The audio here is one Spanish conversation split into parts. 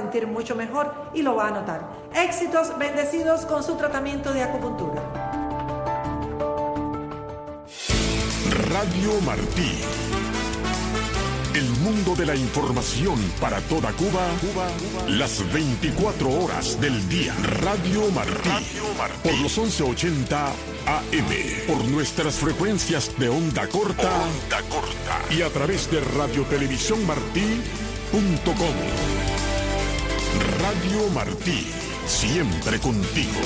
sentir mucho mejor y lo va a notar. Éxitos, bendecidos con su tratamiento de acupuntura. Radio Martí. El mundo de la información para toda Cuba, las 24 horas del día. Radio Martí. Por los 1180 AM. Por nuestras frecuencias de onda corta. Y a través de radiotelevisiónmartí.com. Radio Martí. Siempre contigo.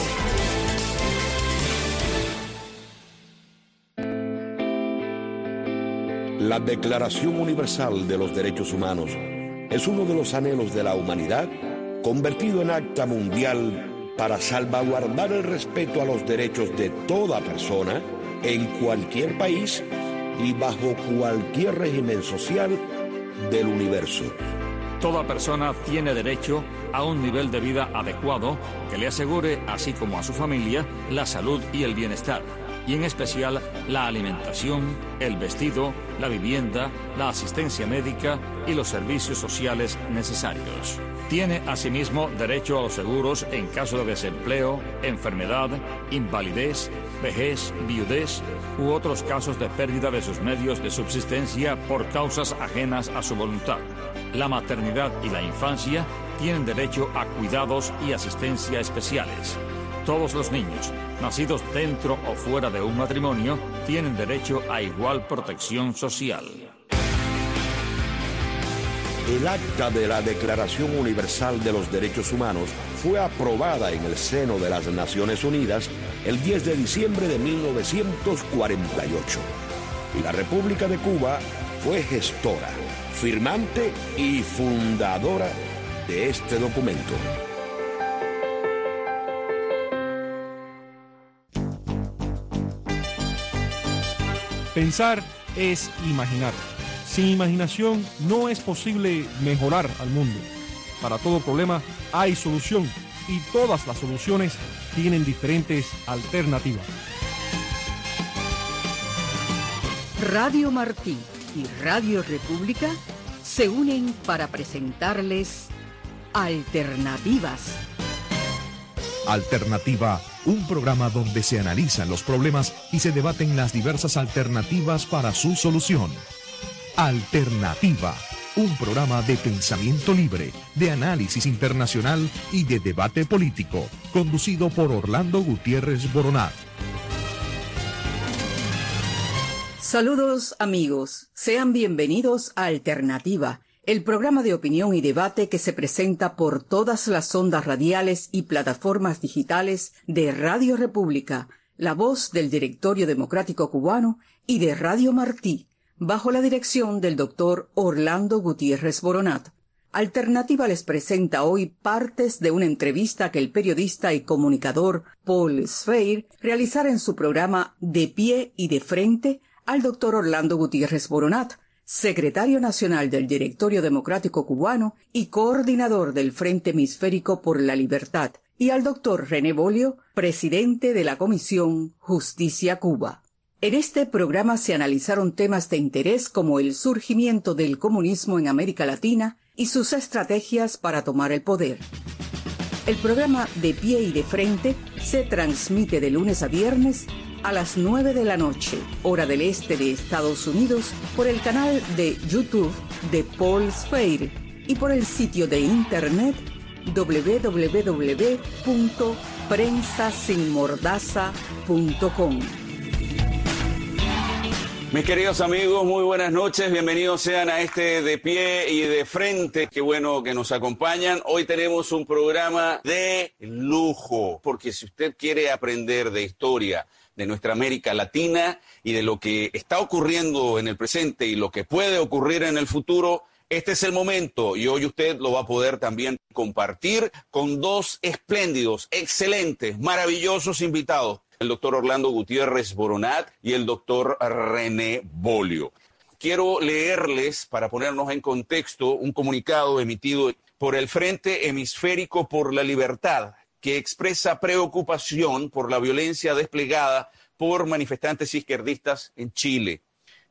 La Declaración Universal de los Derechos Humanos es uno de los anhelos de la humanidad convertido en acta mundial para salvaguardar el respeto a los derechos de toda persona en cualquier país y bajo cualquier régimen social del universo. Toda persona tiene derecho a un nivel de vida adecuado que le asegure, así como a su familia, la salud y el bienestar, y en especial la alimentación, el vestido, la vivienda, la asistencia médica y los servicios sociales necesarios. Tiene asimismo derecho a los seguros en caso de desempleo, enfermedad, invalidez, vejez, viudez u otros casos de pérdida de sus medios de subsistencia por causas ajenas a su voluntad. La maternidad y la infancia tienen derecho a cuidados y asistencia especiales. Todos los niños, nacidos dentro o fuera de un matrimonio, tienen derecho a igual protección social. El acta de la Declaración Universal de los Derechos Humanos fue aprobada en el seno de las Naciones Unidas el 10 de diciembre de 1948. Y la República de Cuba fue gestora, firmante y fundadora de este documento. Pensar es imaginar. Sin imaginación no es posible mejorar al mundo. Para todo problema hay solución y todas las soluciones tienen diferentes alternativas. Radio Martí y Radio República se unen para presentarles Alternativas. Alternativa, un programa donde se analizan los problemas y se debaten las diversas alternativas para su solución. Alternativa, un programa de pensamiento libre, de análisis internacional y de debate político, conducido por Orlando Gutiérrez Boronat. Saludos amigos, sean bienvenidos a Alternativa, el programa de opinión y debate que se presenta por todas las ondas radiales y plataformas digitales de Radio República, la voz del Directorio Democrático Cubano, y de Radio Martí, bajo la dirección del doctor Orlando Gutiérrez Boronat. Alternativa les presenta hoy partes de una entrevista que el periodista y comunicador Paul Sfeir realizara en su programa De Pie y de Frente al doctor Orlando Gutiérrez Boronat, secretario nacional del Directorio Democrático Cubano y coordinador del Frente Hemisférico por la Libertad, y al doctor René Bolio, presidente de la Comisión Justicia Cuba. En este programa se analizaron temas de interés como el surgimiento del comunismo en América Latina y sus estrategias para tomar el poder. El programa De Pie y de Frente se transmite de lunes a viernes a las 9 de la noche, hora del este de Estados Unidos, por el canal de YouTube de Paul Sfeir y por el sitio de internet www.prensasinmordaza.com. Mis queridos amigos, muy buenas noches, bienvenidos sean a este De Pie y de Frente. Qué bueno que nos acompañan. Hoy tenemos un programa de lujo, porque si usted quiere aprender de historia de nuestra América Latina y de lo que está ocurriendo en el presente y lo que puede ocurrir en el futuro, este es el momento, y hoy usted lo va a poder también compartir con dos espléndidos, excelentes, maravillosos invitados, el doctor Orlando Gutiérrez Boronat y el doctor René Bolio. Quiero leerles, para ponernos en contexto, un comunicado emitido por el Frente Hemisférico por la Libertad, que expresa preocupación por la violencia desplegada por manifestantes izquierdistas en Chile.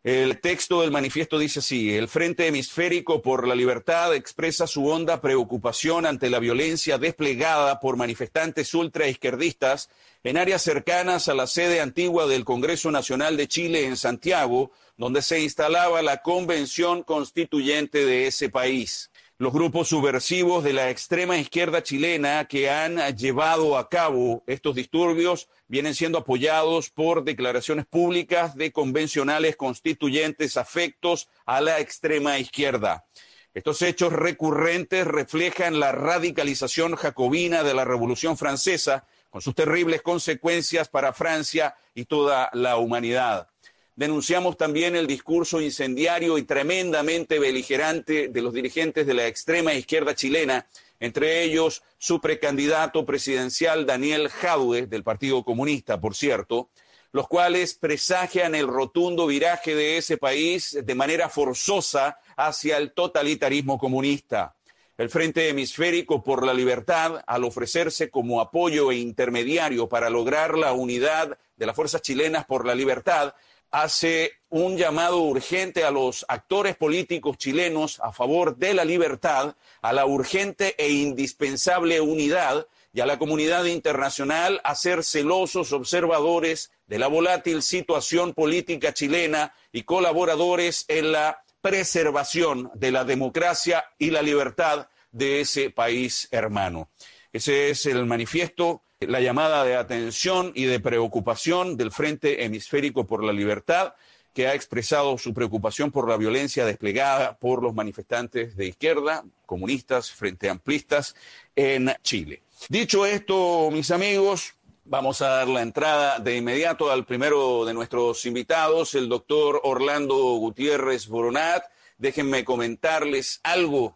El texto del manifiesto dice así: el Frente Hemisférico por la Libertad expresa su honda preocupación ante la violencia desplegada por manifestantes ultraizquierdistas en áreas cercanas a la sede antigua del Congreso Nacional de Chile en Santiago, donde se instalaba la Convención Constituyente de ese país. Los grupos subversivos de la extrema izquierda chilena que han llevado a cabo estos disturbios vienen siendo apoyados por declaraciones públicas de convencionales constituyentes afectos a la extrema izquierda. Estos hechos recurrentes reflejan la radicalización jacobina de la Revolución Francesa, con sus terribles consecuencias para Francia y toda la humanidad. Denunciamos también el discurso incendiario y tremendamente beligerante de los dirigentes de la extrema izquierda chilena, entre ellos su precandidato presidencial Daniel Jadue, del Partido Comunista, por cierto, los cuales presagian el rotundo viraje de ese país de manera forzosa hacia el totalitarismo comunista. El Frente Hemisférico por la Libertad, al ofrecerse como apoyo e intermediario para lograr la unidad de las fuerzas chilenas por la libertad, hace un llamado urgente a los actores políticos chilenos a favor de la libertad, a la urgente e indispensable unidad y a la comunidad internacional a ser celosos observadores de la volátil situación política chilena y colaboradores en la preservación de la democracia y la libertad de ese país hermano. Ese es el manifiesto, la llamada de atención y de preocupación del Frente Hemisférico por la Libertad, que ha expresado su preocupación por la violencia desplegada por los manifestantes de izquierda, comunistas, frente amplistas en Chile. Dicho esto, mis amigos, vamos a dar la entrada de inmediato al primero de nuestros invitados, el doctor Orlando Gutiérrez Boronat. Déjenme comentarles algo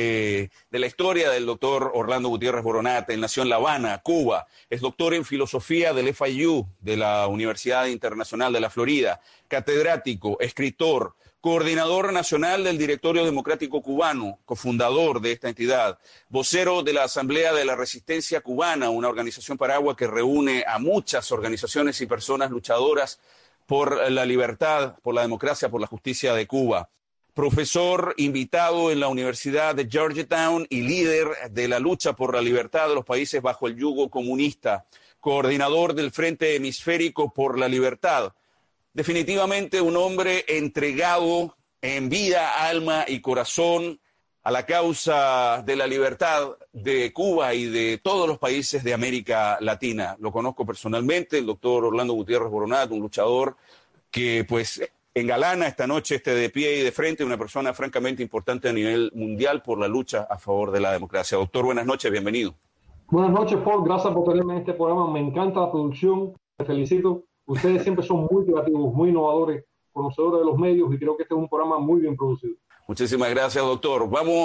de la historia del doctor Orlando Gutiérrez Boronat. Él nació en La Habana, Cuba. Es doctor en filosofía del FIU, de la Universidad Internacional de la Florida, catedrático, escritor, coordinador nacional del Directorio Democrático Cubano, cofundador de esta entidad, vocero de la Asamblea de la Resistencia Cubana, una organización paraguas que reúne a muchas organizaciones y personas luchadoras por la libertad, por la democracia, por la justicia de Cuba. Profesor invitado en la Universidad de Georgetown y líder de la lucha por la libertad de los países bajo el yugo comunista, coordinador del Frente Hemisférico por la Libertad. Definitivamente un hombre entregado en vida, alma y corazón a la causa de la libertad de Cuba y de todos los países de América Latina. Lo conozco personalmente, el doctor Orlando Gutiérrez Boronat, un luchador que pues engalana esta noche de pie y de frente, una persona francamente importante a nivel mundial por la lucha a favor de la democracia. Doctor, buenas noches, bienvenido. Buenas noches, Paul, gracias por tenerme en este programa, me encanta la producción, te felicito. Ustedes siempre son muy creativos, muy innovadores, conocedores de los medios y creo que este es un programa muy bien producido. Muchísimas gracias, doctor.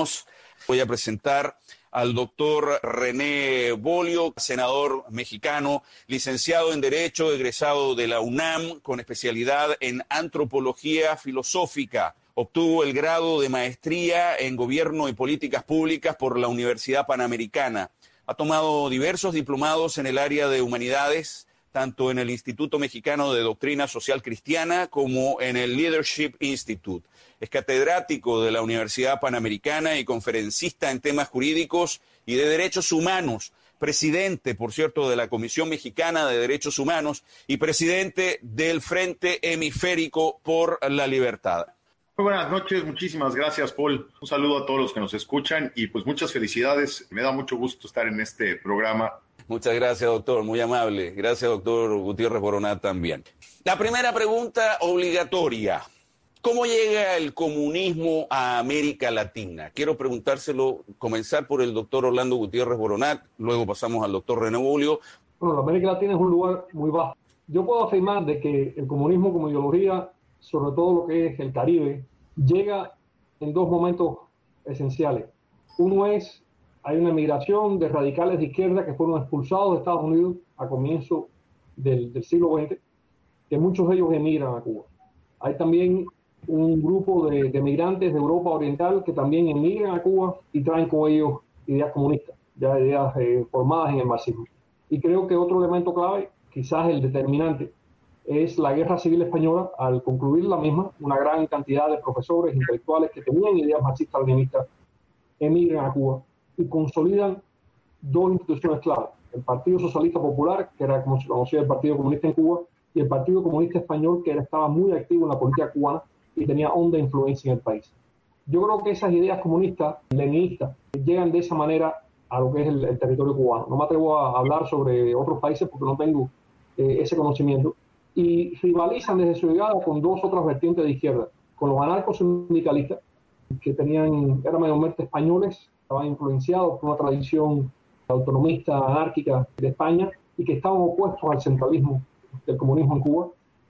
Voy a presentar al doctor René Bolio, senador mexicano, licenciado en Derecho, egresado de la UNAM, con especialidad en Antropología Filosófica. Obtuvo el grado de maestría en Gobierno y Políticas Públicas por la Universidad Panamericana. Ha tomado diversos diplomados en el área de humanidades, tanto en el Instituto Mexicano de Doctrina Social Cristiana como en el Leadership Institute. Es catedrático de la Universidad Panamericana y conferencista en temas jurídicos y de derechos humanos, presidente, por cierto, de la Comisión Mexicana de Derechos Humanos y presidente del Frente Hemisférico por la Libertad. Muy buenas noches, muchísimas gracias, Paul. Un saludo a todos los que nos escuchan y pues muchas felicidades. Me da mucho gusto estar en este programa. Muchas gracias, doctor, muy amable. Gracias, doctor Gutiérrez Boronat, también. La primera pregunta obligatoria. ¿Cómo llega el comunismo a América Latina? Quiero preguntárselo, comenzar por el doctor Orlando Gutiérrez Boronat, luego pasamos al doctor René Bolio. Bueno, América Latina es un lugar muy vasto. Yo puedo afirmar de que el comunismo como ideología, sobre todo lo que es el Caribe, llega en dos momentos esenciales. Uno es, hay una migración de radicales de izquierda que fueron expulsados de Estados Unidos a comienzos del siglo XX, que muchos de ellos emigran a Cuba. Hay también un grupo de migrantes de Europa Oriental que también emigran a Cuba y traen con ellos ideas comunistas, ya ideas formadas en el marxismo. Y creo que otro elemento clave, quizás el determinante, es la Guerra Civil Española. Al concluir la misma, una gran cantidad de profesores intelectuales que tenían ideas marxistas-leninistas emigran a Cuba y consolidan dos instituciones claves: el Partido Socialista Popular, que era como se conocía el Partido Comunista en Cuba, y el Partido Comunista Español, que estaba muy activo en la política cubana y tenía honda influencia en el país. Yo creo que esas ideas comunistas, leninistas, llegan de esa manera a lo que es el territorio cubano. No me atrevo a hablar sobre otros países porque no tengo ese conocimiento. Y rivalizan desde su llegada con dos otras vertientes de izquierda, con los anarcosindicalistas, que eran mayormente españoles, estaban influenciados por una tradición autonomista, anárquica de España, y que estaban opuestos al centralismo del comunismo en Cuba.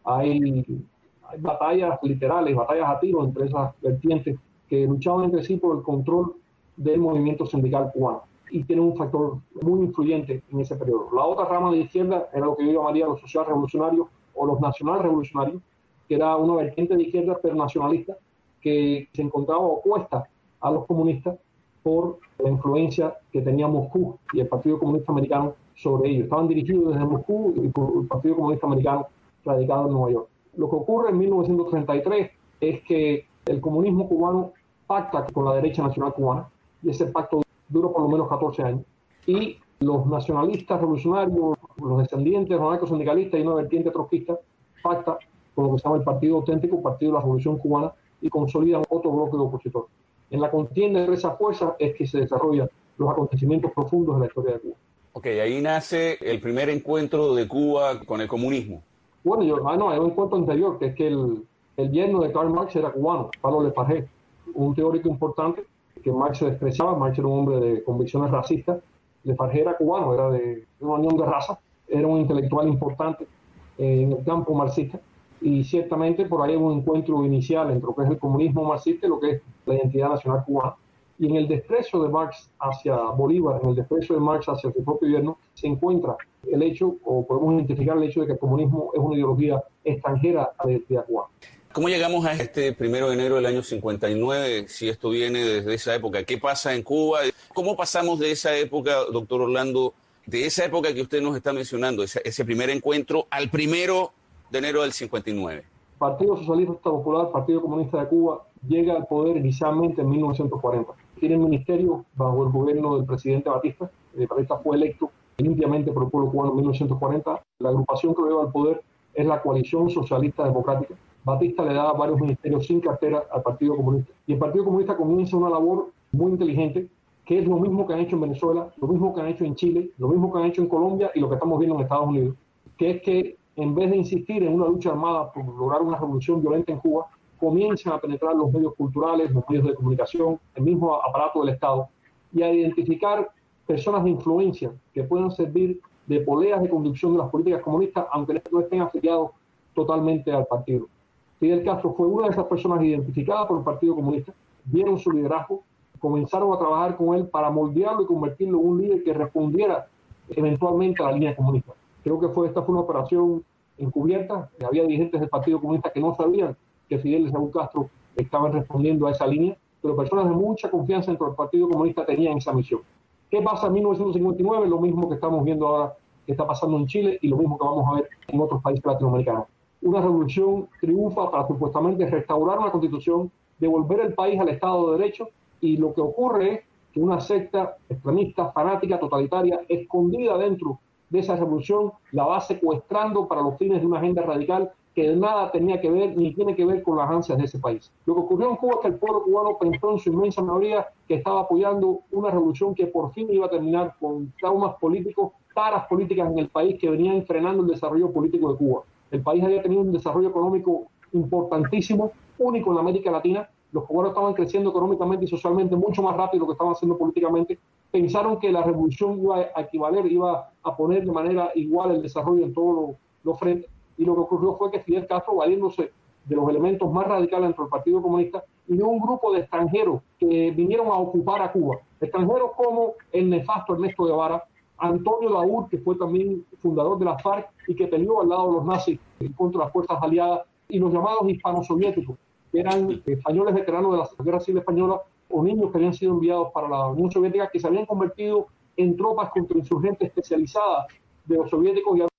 Hay batallas literales, batallas a tiro entre esas vertientes que luchaban entre sí por el control del movimiento sindical cubano, y tienen un factor muy influyente en ese periodo. La otra rama de izquierda era lo que yo llamaría los social revolucionarios o los nacional revolucionarios, que era una vertiente de izquierda pero nacionalista, que se encontraba opuesta a los comunistas por la influencia que tenía Moscú y el Partido Comunista Americano sobre ellos. Estaban dirigidos desde Moscú y por el Partido Comunista Americano radicado en Nueva York. Lo que ocurre en 1933 es que el comunismo cubano pacta con la derecha nacional cubana, y ese pacto dura por lo menos 14 años. Y los nacionalistas revolucionarios, los descendientes de los anarcosindicalistas y una vertiente trotskista, pacta con lo que se llama el Partido Auténtico, Partido de la Revolución Cubana, y consolidan otro bloque de opositor. En la contienda entre esas fuerzas es que se desarrollan los acontecimientos profundos de la historia de Cuba. Ok, ahí nace el primer encuentro de Cuba con el comunismo. Bueno, hay un encuentro anterior, que es que el yerno de Karl Marx era cubano, Pablo Lefarge, un teórico importante que Marx se despreciaba. Marx era un hombre de convicciones racistas. Lefarge era cubano, era de una unión de razas, era un intelectual importante en el campo marxista, y ciertamente por ahí hubo un encuentro inicial entre lo que es el comunismo marxista y lo que es la identidad nacional cubana. Y en el desprecio de Marx hacia Bolívar, en el desprecio de Marx hacia su propio yerno, se encuentra el hecho, o podemos identificar el hecho de que el comunismo es una ideología extranjera a la identidad cubana. ¿Cómo llegamos a este 1 de enero del año 59, si esto viene desde esa época? ¿Qué pasa en Cuba? ¿Cómo pasamos de esa época, doctor Orlando, de esa época que usted nos está mencionando, ese primer encuentro, al 1 de enero del 59? Partido Socialista Popular, Partido Comunista de Cuba, llega al poder inicialmente en 1940. Tiene ministerio bajo el gobierno del presidente Batista. Batista fue electo limpiamente por el pueblo cubano en 1940. La agrupación que lo lleva al poder es la Coalición Socialista Democrática. Batista le da varios ministerios sin cartera al Partido Comunista. Y el Partido Comunista comienza una labor muy inteligente, que es lo mismo que han hecho en Venezuela, lo mismo que han hecho en Chile, lo mismo que han hecho en Colombia y lo que estamos viendo en Estados Unidos, que es que en vez de insistir en una lucha armada por lograr una revolución violenta en Cuba, comienzan a penetrar los medios culturales, los medios de comunicación, el mismo aparato del Estado, y a identificar personas de influencia que puedan servir de poleas de conducción de las políticas comunistas, aunque no estén afiliados totalmente al partido. Fidel Castro fue una de esas personas identificadas por el Partido Comunista, vieron su liderazgo, comenzaron a trabajar con él para moldearlo y convertirlo en un líder que respondiera eventualmente a la línea comunista. Creo que esta fue una operación encubierta. Había dirigentes del Partido Comunista que no sabían que Fidel y Raúl Castro estaban respondiendo a esa línea, pero personas de mucha confianza dentro del Partido Comunista tenían esa misión. ¿Qué pasa en 1959? Lo mismo que estamos viendo ahora que está pasando en Chile y lo mismo que vamos a ver en otros países latinoamericanos. Una revolución triunfa para supuestamente restaurar una constitución, devolver el país al Estado de Derecho, y lo que ocurre es que una secta extremista, fanática, totalitaria, escondida dentro de esa revolución, la va secuestrando para los fines de una agenda radical que nada tenía que ver ni tiene que ver con las ansias de ese país. Lo que ocurrió en Cuba es que el pueblo cubano pensó en su inmensa mayoría que estaba apoyando una revolución que por fin iba a terminar con traumas políticos, taras políticas en el país que venían frenando el desarrollo político de Cuba. El país había tenido un desarrollo económico importantísimo, único en América Latina. Los cubanos estaban creciendo económicamente y socialmente mucho más rápido de lo que estaban haciendo políticamente. Pensaron que la revolución iba a equivaler, iba a poner de manera igual el desarrollo en todos los frentes. Y lo que ocurrió fue que Fidel Castro, valiéndose de los elementos más radicales dentro del Partido Comunista, y de un grupo de extranjeros que vinieron a ocupar a Cuba. Extranjeros como el nefasto Ernesto Guevara, Antonio Daoud, que fue también fundador de la FARC y que peleó al lado de los nazis contra las fuerzas aliadas, y los llamados hispano-soviéticos, que eran españoles veteranos de la Guerra Civil Española o niños que habían sido enviados para la Unión Soviética, que se habían convertido en tropas contrainsurgentes especializadas de los soviéticos y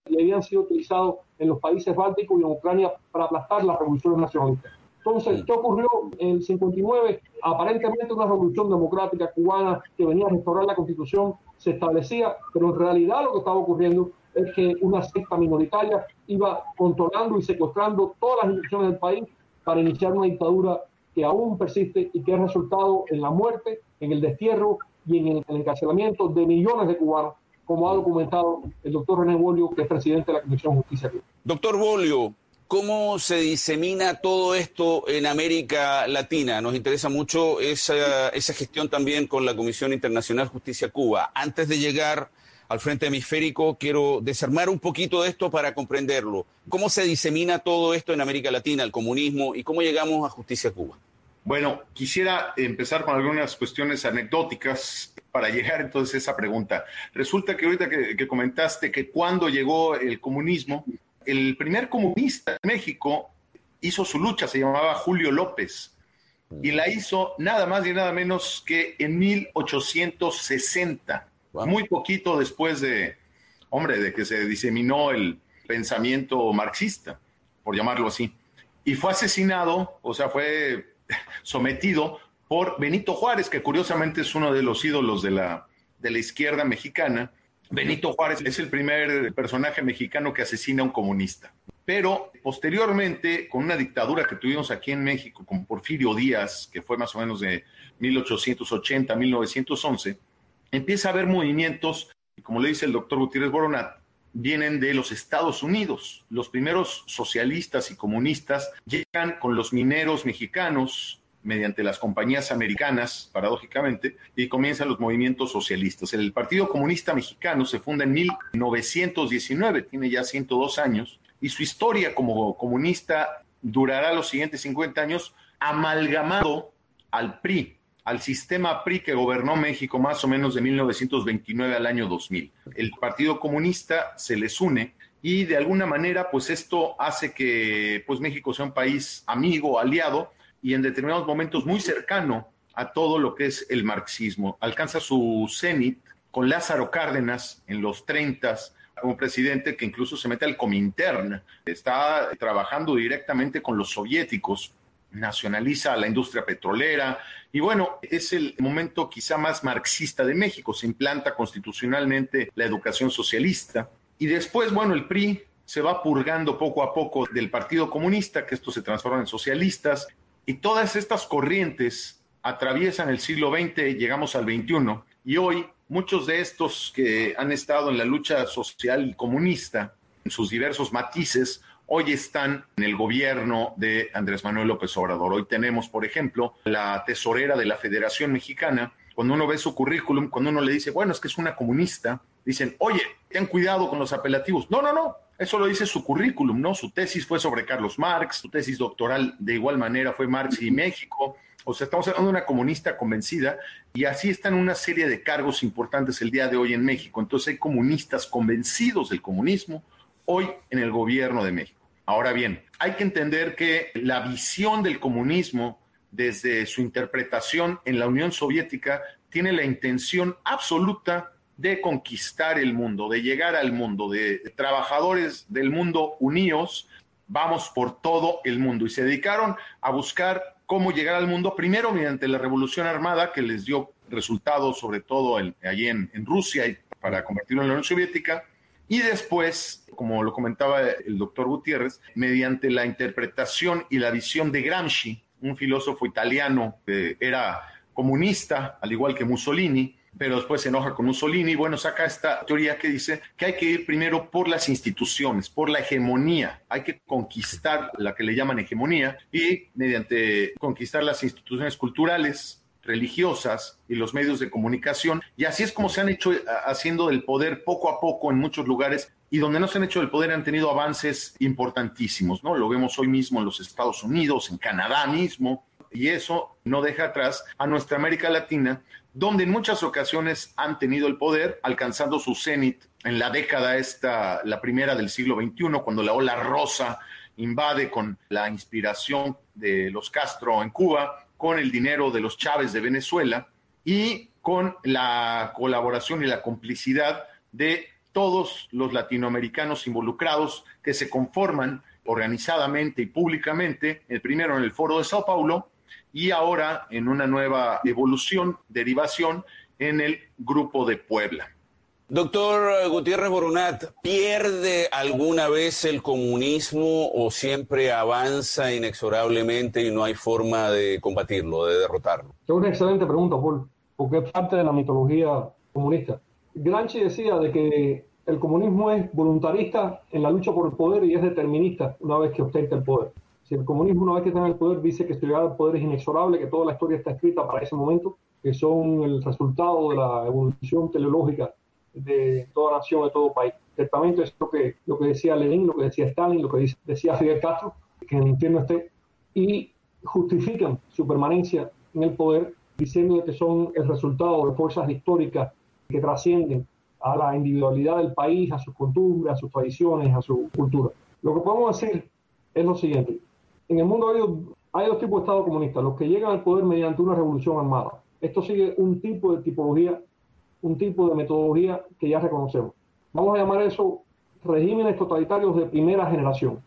y habían sido utilizados en los países bálticos y en Ucrania para aplastar las revoluciones nacionalistas. Entonces, ¿qué ocurrió en el 59? Aparentemente una revolución democrática cubana que venía a restaurar la Constitución se establecía, pero en realidad lo que estaba ocurriendo es que una secta minoritaria iba controlando y secuestrando todas las instituciones del país para iniciar una dictadura que aún persiste y que ha resultado en la muerte, en el destierro y en el encarcelamiento de millones de cubanos, como ha documentado el doctor René Bolio, que es presidente de la Comisión de Justicia. Doctor Bolio, ¿cómo se disemina todo esto en América Latina? Nos interesa mucho esa gestión también con la Comisión Internacional Justicia Cuba. Antes de llegar al frente hemisférico, quiero desarmar un poquito de esto para comprenderlo. ¿Cómo se disemina todo esto en América Latina, el comunismo, y cómo llegamos a Justicia Cuba? Bueno, quisiera empezar con algunas cuestiones anecdóticas para llegar entonces a esa pregunta. Resulta que ahorita que comentaste que cuando llegó el comunismo, el primer comunista en México hizo su lucha, se llamaba Julio López, y la hizo nada más y nada menos que en 1860, muy poquito después de que se diseminó el pensamiento marxista, por llamarlo así. Y fue asesinado, o sea, fue sometido por Benito Juárez, que curiosamente es uno de los ídolos de la izquierda mexicana. Benito Juárez es el primer personaje mexicano que asesina a un comunista. Pero posteriormente, con una dictadura que tuvimos aquí en México, con Porfirio Díaz, que fue más o menos de 1880 a 1911, empieza a haber movimientos, y como le dice el doctor Gutiérrez Boronat, vienen de los Estados Unidos. Los primeros socialistas y comunistas llegan con los mineros mexicanos, mediante las compañías americanas, paradójicamente, y comienzan los movimientos socialistas. El Partido Comunista Mexicano se funda en 1919, tiene ya 102 años, y su historia como comunista durará los siguientes 50 años amalgamado al PRI, al sistema PRI que gobernó México más o menos de 1929 al año 2000. El Partido Comunista se les une y de alguna manera pues esto hace que pues México sea un país amigo, aliado y en determinados momentos muy cercano a todo lo que es el marxismo. Alcanza su cenit con Lázaro Cárdenas en los 30s, un presidente que incluso se mete al Comintern, está trabajando directamente con los soviéticos, nacionaliza la industria petrolera y bueno, es el momento quizá más marxista de México, se implanta constitucionalmente la educación socialista y después, bueno, el PRI se va purgando poco a poco del Partido Comunista, que esto se transforma en socialistas y todas estas corrientes atraviesan el siglo XX, llegamos al XXI y hoy muchos de estos que han estado en la lucha social comunista en sus diversos matices hoy están en el gobierno de Andrés Manuel López Obrador. Hoy tenemos, por ejemplo, la tesorera de la Federación Mexicana. Cuando uno ve su currículum, cuando uno le dice, bueno, es que es una comunista, dicen, oye, ten cuidado con los apelativos. No, eso lo dice su currículum, ¿no? Su tesis fue sobre Carlos Marx, su tesis doctoral de igual manera fue Marx y México. O sea, estamos hablando de una comunista convencida y así están una serie de cargos importantes el día de hoy en México. Entonces hay comunistas convencidos del comunismo hoy en el gobierno de México. Ahora bien, hay que entender que la visión del comunismo desde su interpretación en la Unión Soviética tiene la intención absoluta de conquistar el mundo, de llegar al mundo, de trabajadores del mundo unidos, vamos por todo el mundo y se dedicaron a buscar cómo llegar al mundo, primero mediante la Revolución Armada, que les dio resultados sobre todo allí en Rusia y para convertirlo en la Unión Soviética, y después, como lo comentaba el doctor Gutiérrez, mediante la interpretación y la visión de Gramsci, un filósofo italiano que era comunista, al igual que Mussolini, pero después se enoja con Mussolini. Bueno, saca esta teoría que dice que hay que ir primero por las instituciones, por la hegemonía. Hay que conquistar la que le llaman hegemonía y mediante conquistar las instituciones culturales, religiosas y los medios de comunicación. Y así es como se han hecho haciendo del poder poco a poco en muchos lugares y donde no se han hecho del poder han tenido avances importantísimos, ¿no? Lo vemos hoy mismo en los Estados Unidos, en Canadá mismo, y eso no deja atrás a nuestra América Latina, donde en muchas ocasiones han tenido el poder, alcanzando su cenit en la década la primera del siglo XXI, cuando la ola rosa invade con la inspiración de los Castro en Cuba, con el dinero de los Chávez de Venezuela y con la colaboración y la complicidad de todos los latinoamericanos involucrados que se conforman organizadamente y públicamente, primero en el Foro de Sao Paulo y ahora en una nueva evolución, derivación en el Grupo de Puebla. Doctor Gutiérrez Boronat, ¿pierde alguna vez el comunismo o siempre avanza inexorablemente y no hay forma de combatirlo, de derrotarlo? Es una excelente pregunta, Paul, porque es parte de la mitología comunista. Gramsci decía de que el comunismo es voluntarista en la lucha por el poder y es determinista una vez que ostenta el poder. Si el comunismo una vez que está en el poder dice que su llegada al poder es inexorable, que toda la historia está escrita para ese momento, que son el resultado de la evolución teleológica de toda nación, de todo país. Ciertamente es lo que decía Lenin, lo que decía Stalin, lo que decía Fidel Castro, que en el infierno esté, y justifican su permanencia en el poder diciendo que son el resultado de fuerzas históricas que trascienden a la individualidad del país, a sus costumbres, a sus tradiciones, a su cultura. Lo que podemos decir es lo siguiente. En el mundo hay dos tipos de Estado comunista, los que llegan al poder mediante una revolución armada. Esto sigue un tipo de tipología, un tipo de metodología que ya reconocemos. Vamos a llamar eso regímenes totalitarios de primera generación.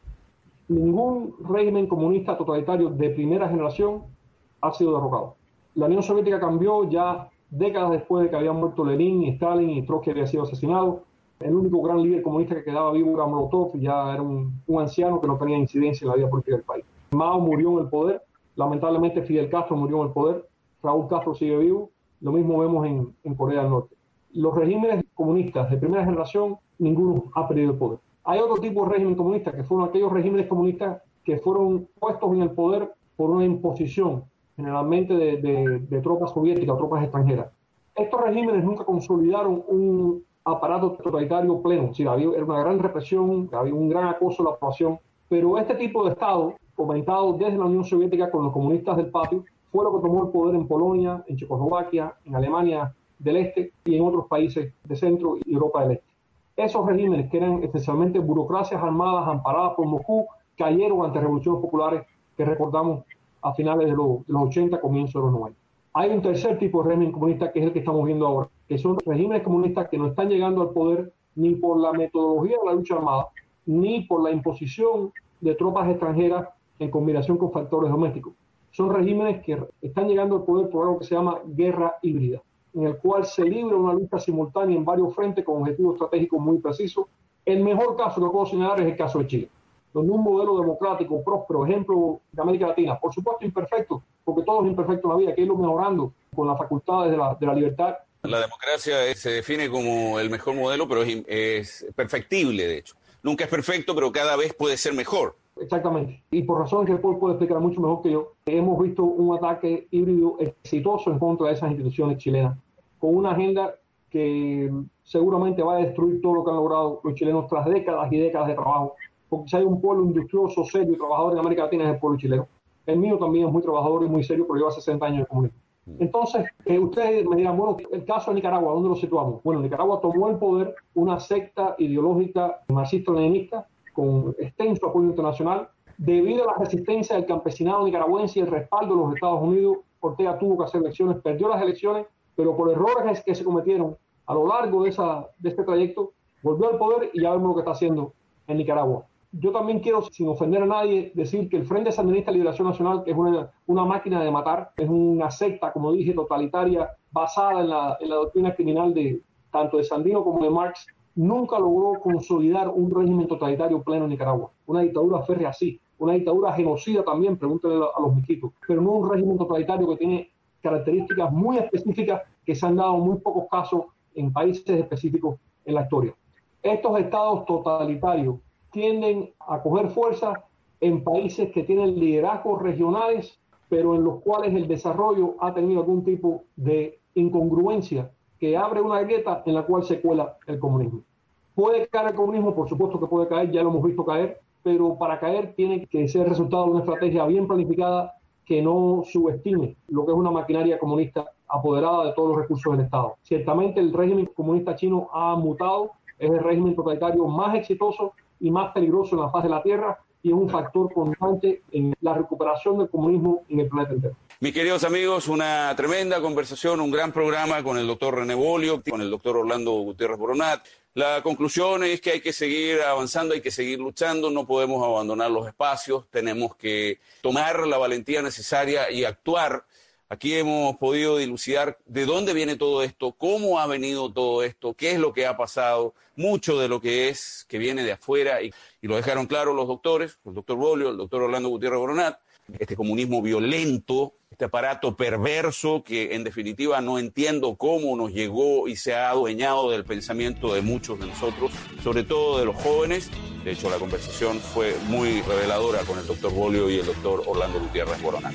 Ningún régimen comunista totalitario de primera generación ha sido derrocado. La Unión Soviética cambió ya décadas después de que habían muerto Lenin y Stalin y Trotsky había sido asesinado. El único gran líder comunista que quedaba vivo era Molotov, y ya era un anciano que no tenía incidencia en la vida política del país. Mao murió en el poder, lamentablemente Fidel Castro murió en el poder, Raúl Castro sigue vivo, lo mismo vemos en Corea del Norte. Los regímenes comunistas de primera generación, ninguno ha perdido el poder. Hay otro tipo de régimen comunista, que fueron aquellos regímenes comunistas que fueron puestos en el poder por una imposición, generalmente de tropas soviéticas o tropas extranjeras. Estos regímenes nunca consolidaron un aparato totalitario pleno. Sí, era una gran represión, había un gran acoso a la población, pero este tipo de Estado, fomentado desde la Unión Soviética con los comunistas del patio, fue lo que tomó el poder en Polonia, en Checoslovaquia, en Alemania del Este y en otros países de Centro y Europa del Este. Esos regímenes, que eran esencialmente burocracias armadas amparadas por Moscú, cayeron ante revoluciones populares que recordamos a finales de los 80, comienzos de los 90. Hay un tercer tipo de régimen comunista que es el que estamos viendo ahora, que son regímenes comunistas que no están llegando al poder ni por la metodología de la lucha armada, ni por la imposición de tropas extranjeras en combinación con factores domésticos. Son regímenes que están llegando al poder por algo que se llama guerra híbrida, en el cual se libra una lucha simultánea en varios frentes con objetivos estratégicos muy precisos. El mejor caso que puedo señalar es el caso de Chile, donde un modelo democrático, próspero, ejemplo de América Latina, por supuesto imperfecto, porque todo es imperfecto en la vida, hay que irlo mejorando con las facultades de la libertad. La democracia se define como el mejor modelo, pero es perfectible, de hecho. Nunca es perfecto, pero cada vez puede ser mejor. Exactamente. Y por razones que Paul puede explicar mucho mejor que yo, hemos visto un ataque híbrido exitoso en contra de esas instituciones chilenas, con una agenda que seguramente va a destruir todo lo que han logrado los chilenos tras décadas y décadas de trabajo. Porque si hay un pueblo industrioso, serio y trabajador en América Latina es el pueblo chileno. El mío también es muy trabajador y muy serio, pero lleva 60 años de comunismo. Entonces, ustedes me dirán, bueno, el caso de Nicaragua, ¿dónde lo situamos? Bueno, Nicaragua tomó el poder una secta ideológica marxista-leninista con extenso apoyo internacional. Debido a la resistencia del campesinado nicaragüense y el respaldo de los Estados Unidos, Ortega tuvo que hacer elecciones, perdió las elecciones, pero por errores que se cometieron a lo largo de este trayecto, volvió al poder y ya vemos lo que está haciendo en Nicaragua. Yo también quiero, sin ofender a nadie, decir que el Frente Sandinista de Liberación Nacional, que es una máquina de matar, es una secta, como dije, totalitaria, basada en la doctrina criminal tanto de Sandino como de Marx, nunca logró consolidar un régimen totalitario pleno en Nicaragua. Una dictadura férrea sí, una dictadura genocida también, pregúntenle a los miquitos, pero no un régimen totalitario que tiene características muy específicas que se han dado en muy pocos casos en países específicos en la historia. Estos estados totalitarios tienden a coger fuerza en países que tienen liderazgos regionales, pero en los cuales el desarrollo ha tenido algún tipo de incongruencia que abre una grieta en la cual se cuela el comunismo. ¿Puede caer el comunismo? Por supuesto que puede caer, ya lo hemos visto caer, pero para caer tiene que ser resultado de una estrategia bien planificada que no subestime lo que es una maquinaria comunista apoderada de todos los recursos del Estado. Ciertamente el régimen comunista chino ha mutado, es el régimen totalitario más exitoso y más peligroso en la faz de la Tierra y es un factor constante en la recuperación del comunismo en el planeta entero. Mis queridos amigos, una tremenda conversación, un gran programa con el doctor René Bolio, con el doctor Orlando Gutiérrez Boronat. La conclusión es que hay que seguir avanzando, hay que seguir luchando, no podemos abandonar los espacios, tenemos que tomar la valentía necesaria y actuar. Aquí hemos podido dilucidar de dónde viene todo esto, cómo ha venido todo esto, qué es lo que ha pasado, mucho de lo que viene de afuera, y lo dejaron claro los doctores, el doctor Bolio, el doctor Orlando Gutiérrez Boronat. Este comunismo violento, este aparato perverso que en definitiva no entiendo cómo nos llegó y se ha adueñado del pensamiento de muchos de nosotros, sobre todo de los jóvenes. De hecho, la conversación fue muy reveladora con el doctor Bolio y el doctor Orlando Gutiérrez Boronat.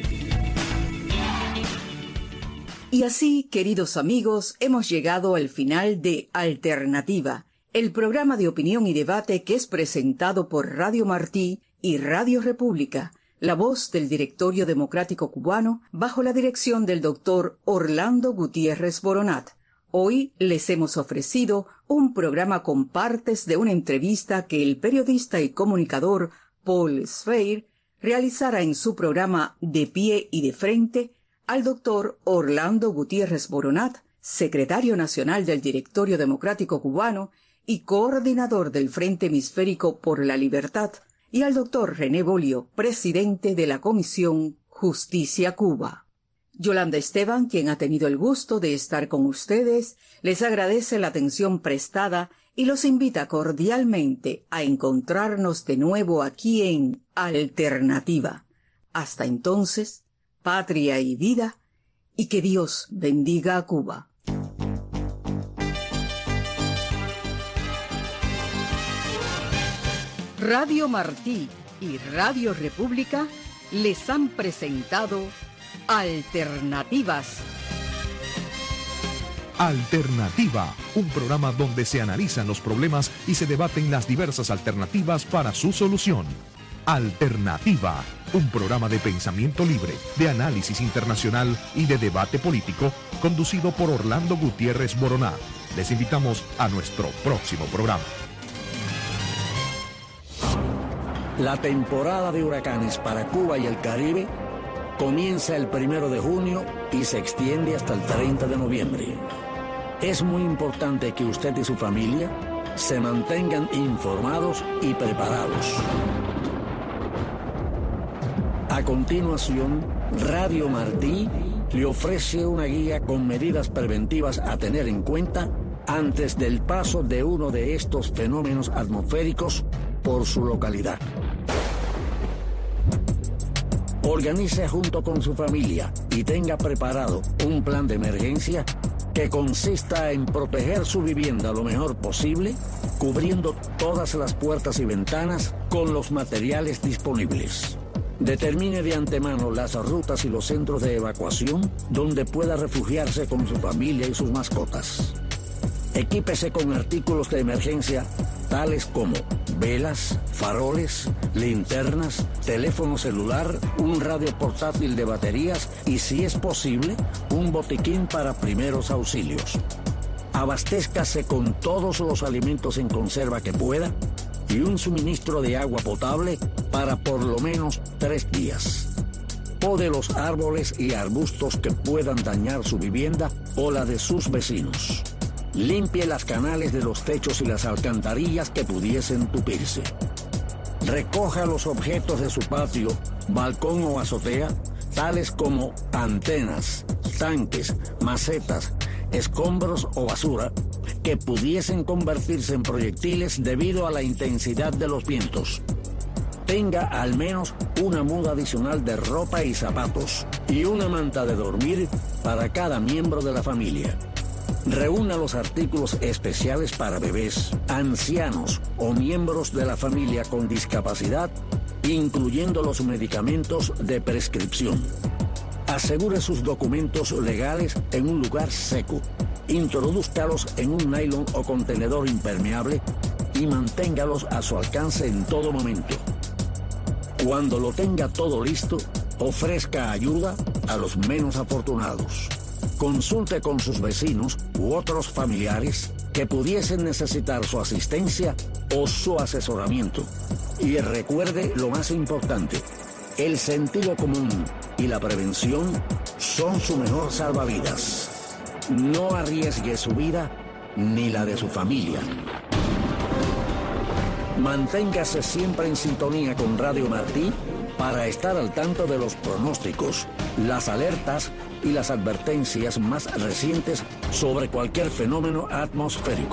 Y así, queridos amigos, hemos llegado al final de Alternativa, el programa de opinión y debate que es presentado por Radio Martí y Radio República, la voz del Directorio Democrático Cubano, bajo la dirección del doctor Orlando Gutiérrez Boronat. Hoy les hemos ofrecido un programa con partes de una entrevista que el periodista y comunicador Paul Sfeir realizara en su programa De Pie y de Frente al doctor Orlando Gutiérrez Boronat, secretario nacional del Directorio Democrático Cubano y coordinador del Frente Hemisférico por la Libertad, y al doctor René Bolio, presidente de la Comisión Justicia Cuba. Yolanda Esteban, quien ha tenido el gusto de estar con ustedes, les agradece la atención prestada y los invita cordialmente a encontrarnos de nuevo aquí en Alternativa. Hasta entonces, patria y vida, y que Dios bendiga a Cuba. Radio Martí y Radio República les han presentado Alternativas. Alternativa, un programa donde se analizan los problemas y se debaten las diversas alternativas para su solución. Alternativa, un programa de pensamiento libre, de análisis internacional y de debate político, conducido por Orlando Gutiérrez Boronat. Les invitamos a nuestro próximo programa. La temporada de huracanes para Cuba y el Caribe comienza el 1 de junio y se extiende hasta el 30 de noviembre. Es muy importante que usted y su familia se mantengan informados y preparados. A continuación, Radio Martí le ofrece una guía con medidas preventivas a tener en cuenta antes del paso de uno de estos fenómenos atmosféricos por su localidad. Organice junto con su familia y tenga preparado un plan de emergencia que consista en proteger su vivienda lo mejor posible, cubriendo todas las puertas y ventanas con los materiales disponibles. Determine de antemano las rutas y los centros de evacuación donde pueda refugiarse con su familia y sus mascotas. Equípese con artículos de emergencia tales como velas, faroles, linternas, teléfono celular, un radio portátil de baterías y, si es posible, un botiquín para primeros auxilios. Abastézcase con todos los alimentos en conserva que pueda y un suministro de agua potable para por lo menos 3 días. Pode los árboles y arbustos que puedan dañar su vivienda o la de sus vecinos. Limpie las canales de los techos y las alcantarillas que pudiesen tupirse. Recoja los objetos de su patio, balcón o azotea, tales como antenas, tanques, macetas, escombros o basura, que pudiesen convertirse en proyectiles debido a la intensidad de los vientos. Tenga al menos una muda adicional de ropa y zapatos y una manta de dormir para cada miembro de la familia. Reúna los artículos especiales para bebés, ancianos o miembros de la familia con discapacidad, incluyendo los medicamentos de prescripción. Asegure sus documentos legales en un lugar seco. Introdúzcalos en un nylon o contenedor impermeable y manténgalos a su alcance en todo momento. Cuando lo tenga todo listo, ofrezca ayuda a los menos afortunados. Consulte con sus vecinos u otros familiares que pudiesen necesitar su asistencia o su asesoramiento. Y recuerde lo más importante, El sentido común y la prevención son su mejor salvavidas. No arriesgue su vida ni la de su familia. Manténgase siempre en sintonía con Radio Martí para estar al tanto de los pronósticos, las alertas y las advertencias más recientes sobre cualquier fenómeno atmosférico.